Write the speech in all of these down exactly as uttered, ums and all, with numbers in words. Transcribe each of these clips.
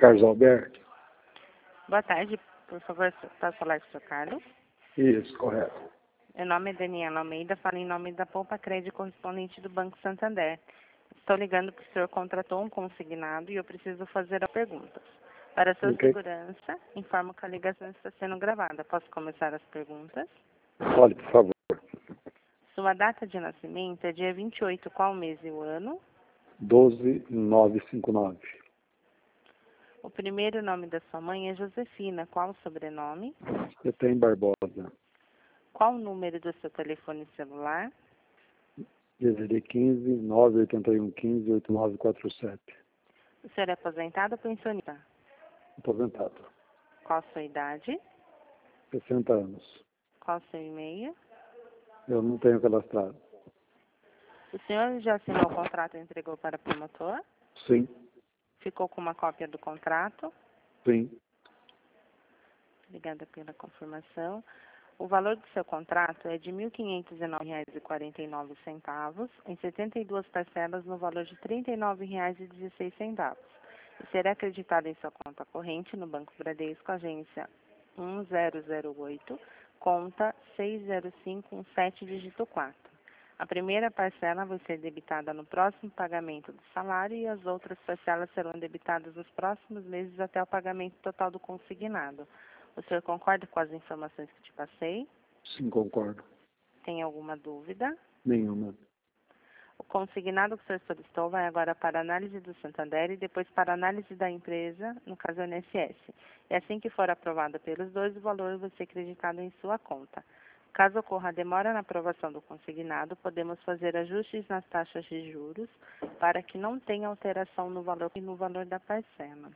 Carlos Alberto? Boa tarde, por favor, posso falar com o senhor Carlos? Isso, correto. Meu nome é Daniela Almeida, falo em nome da Poupa Crédito correspondente do Banco Santander. Estou ligando porque o senhor contratou um consignado e eu preciso fazer a pergunta. Para sua Ok. segurança, informo que a ligação está sendo gravada. Posso começar as perguntas? Olhe, por favor. Sua data de nascimento é dia vinte e oito, qual mês e o ano? doze nove cinquenta e nove. O primeiro nome da sua mãe é Josefina, qual o sobrenome? Etem Barbosa. Qual o número do seu telefone celular? D D D quinze, nove oito um, quinze, oito nove quatro sete. O senhor é aposentado ou pensionista? Aposentado. Qual a sua idade? sessenta anos. Qual o seu e-mail? Eu não tenho cadastrado. O senhor já assinou o contrato e entregou para o promotor? Sim, Ficou com uma cópia do contrato? sim. Obrigada pela confirmação. O valor do seu contrato é de mil quinhentos e nove reais e quarenta e nove centavos, em setenta e duas parcelas no valor de trinta e nove reais e dezesseis centavos. E será acreditado em sua conta corrente no Banco Bradesco, agência um zero zero oito, conta seis zero cinco um sete, dígito quatro. A primeira parcela vai ser debitada no próximo pagamento do salário e as outras parcelas serão debitadas nos próximos meses até o pagamento total do consignado. O senhor concorda com as informações que te passei? Sim, concordo. Tem alguma dúvida? Nenhuma. O consignado que o senhor solicitou vai agora para análise do Santander e depois para análise da empresa, no caso I N S S. E assim que for aprovada pelos dois, o valor vai ser acreditado em sua conta. Caso ocorra a demora na aprovação do consignado, podemos fazer ajustes nas taxas de juros para que não tenha alteração no valor e no valor da parcela.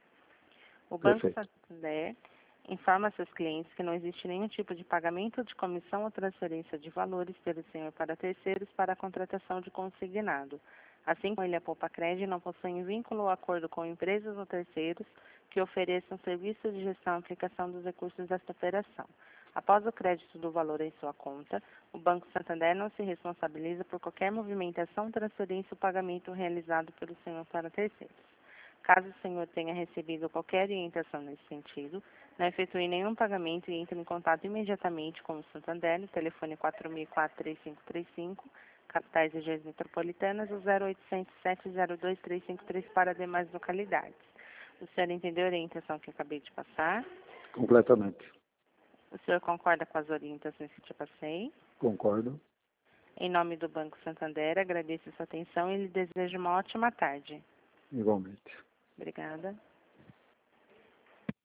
O Banco Perfeito. Santander informa seus clientes que não existe nenhum tipo de pagamento de comissão ou transferência de valores pelo senhor para terceiros para a contratação de consignado. Assim como ele, a Poupa Crédito não possui vínculo ou acordo com empresas ou terceiros que ofereçam serviço de gestão e aplicação dos recursos desta operação. Após o crédito do valor em sua conta, o Banco Santander não se responsabiliza por qualquer movimentação, transferência ou pagamento realizado pelo senhor para terceiros. Caso o senhor tenha recebido qualquer orientação nesse sentido, não efetue nenhum pagamento e entre em contato imediatamente com o Santander no telefone quatro mil e quatro, três cinco três cinco, capitais e regiões metropolitanas, o zero oitocentos, sete zero dois, três cinco três para demais localidades. O senhor entendeu a orientação que eu acabei de passar? Completamente. O senhor concorda com as orientações que te passei? Concordo. Em nome do Banco Santander, agradeço a sua atenção e lhe desejo uma ótima tarde. Igualmente. Obrigada.